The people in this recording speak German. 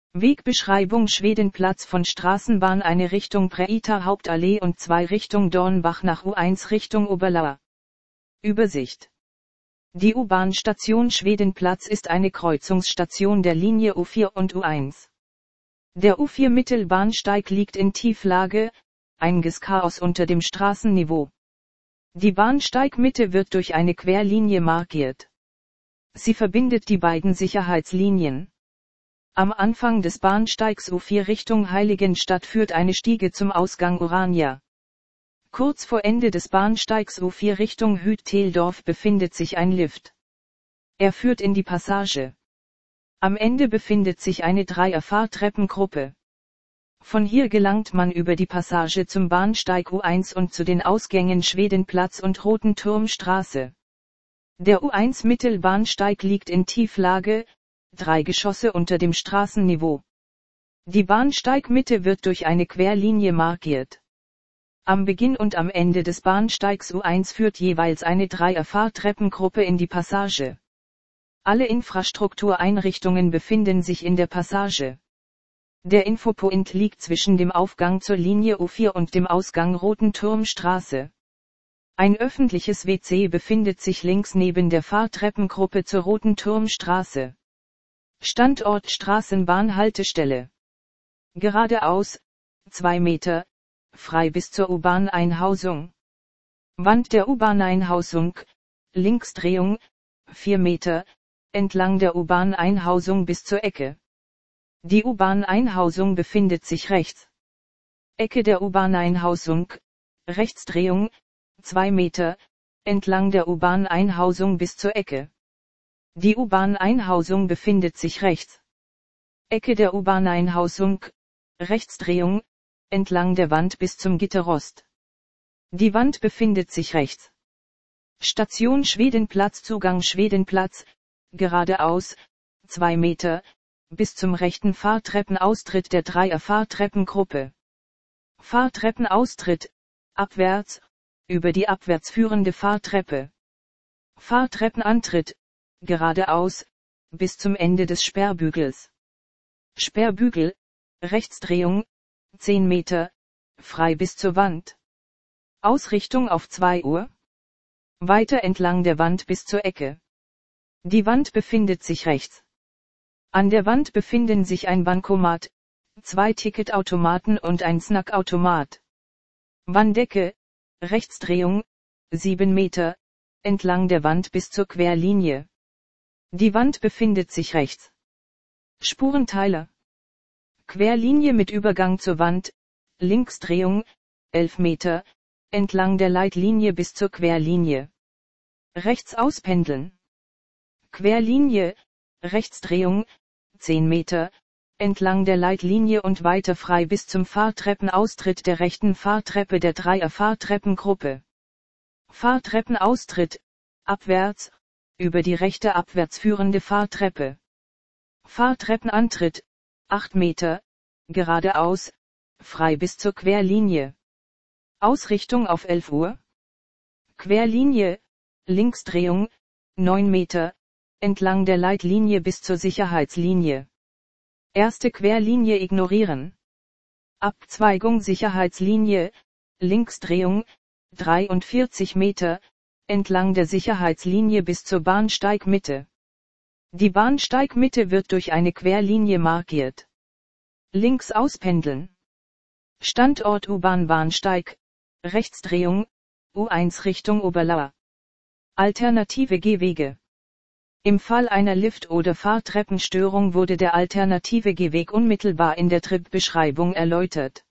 Wegbeschreibung Schwedenplatz von Straßenbahn eine Richtung Preita Hauptallee und 2 Richtung Dornbach nach U1 Richtung Oberlauer. Übersicht. Die U-Bahn-Station Schwedenplatz ist eine Kreuzungsstation der Linie U4 und U1. Der U4-Mittelbahnsteig liegt in Tieflage, einiges Chaos unter dem Straßenniveau. Die Bahnsteigmitte wird durch eine Querlinie markiert. Sie verbindet die beiden Sicherheitslinien. Am Anfang des Bahnsteigs U4 Richtung Heiligenstadt führt eine Stiege zum Ausgang Urania. Kurz vor Ende des Bahnsteigs U4 Richtung Hüt-Teldorf befindet sich ein Lift. Er führt in die Passage. Am Ende befindet sich eine Dreier-Fahrtreppengruppe. Von hier gelangt man über die Passage zum Bahnsteig U1 und zu den Ausgängen Schwedenplatz und Rotenturmstraße. Der U1-Mittelbahnsteig liegt in Tieflage, 3 Geschosse unter dem Straßenniveau. Die Bahnsteigmitte wird durch eine Querlinie markiert. Am Beginn und am Ende des Bahnsteigs U1 führt jeweils eine Dreier-Fahrtreppengruppe in die Passage. Alle Infrastruktureinrichtungen befinden sich in der Passage. Der Infopoint liegt zwischen dem Aufgang zur Linie U4 und dem Ausgang Rotenturmstraße. Ein öffentliches WC befindet sich links neben der Fahrtreppengruppe zur Rotenturmstraße. Standort Straßenbahnhaltestelle. Geradeaus, 2 Meter, frei bis zur U-Bahn-Einhausung. Wand der U-Bahn-Einhausung, Linksdrehung, 4 Meter, entlang der U-Bahn-Einhausung bis zur Ecke. Die U-Bahn-Einhausung befindet sich rechts. Ecke der U-Bahn-Einhausung, Rechtsdrehung, 2 Meter, entlang der U-Bahn-Einhausung bis zur Ecke. Die U-Bahn-Einhausung befindet sich rechts. Ecke der U-Bahn-Einhausung, Rechtsdrehung, entlang der Wand bis zum Gitterrost. Die Wand befindet sich rechts. Station Schwedenplatz Zugang Schwedenplatz, geradeaus, 2 Meter, bis zum rechten Fahrtreppenaustritt der Dreier-Fahrtreppengruppe. Fahrtreppenaustritt, abwärts, über die abwärts führende Fahrtreppe. Fahrtreppenantritt, geradeaus, bis zum Ende des Sperrbügels. Sperrbügel, Rechtsdrehung, 10 Meter, frei bis zur Wand. Ausrichtung auf 2 Uhr. Weiter entlang der Wand bis zur Ecke. Die Wand befindet sich rechts. An der Wand befinden sich ein Bankomat, 2 Ticketautomaten und ein Snackautomat. Wanddecke, Rechtsdrehung, 7 Meter, entlang der Wand bis zur Querlinie. Die Wand befindet sich rechts. Spurenteiler. Querlinie mit Übergang zur Wand, Linksdrehung, 11 Meter, entlang der Leitlinie bis zur Querlinie. Rechts auspendeln. Querlinie, Rechtsdrehung, 10 Meter, entlang der Leitlinie und weiter frei bis zum Fahrtreppenaustritt der rechten Fahrtreppe der Dreier-Fahrtreppengruppe. Fahrtreppenaustritt, abwärts, über die rechte abwärts führende Fahrtreppe. Fahrtreppenantritt, 8 Meter, geradeaus, frei bis zur Querlinie. Ausrichtung auf 11 Uhr. Querlinie, Linksdrehung, 9 Meter, entlang der Leitlinie bis zur Sicherheitslinie. Erste Querlinie ignorieren. Abzweigung Sicherheitslinie, Linksdrehung, 43 Meter, entlang der Sicherheitslinie bis zur Bahnsteigmitte. Die Bahnsteigmitte wird durch eine Querlinie markiert. Links auspendeln. Standort U-Bahn-Bahnsteig, Rechtsdrehung, U1 Richtung Oberlauer. Alternative Gehwege. Im Fall einer Lift- oder Fahrtreppenstörung wurde der alternative Gehweg unmittelbar in der Tripbeschreibung erläutert.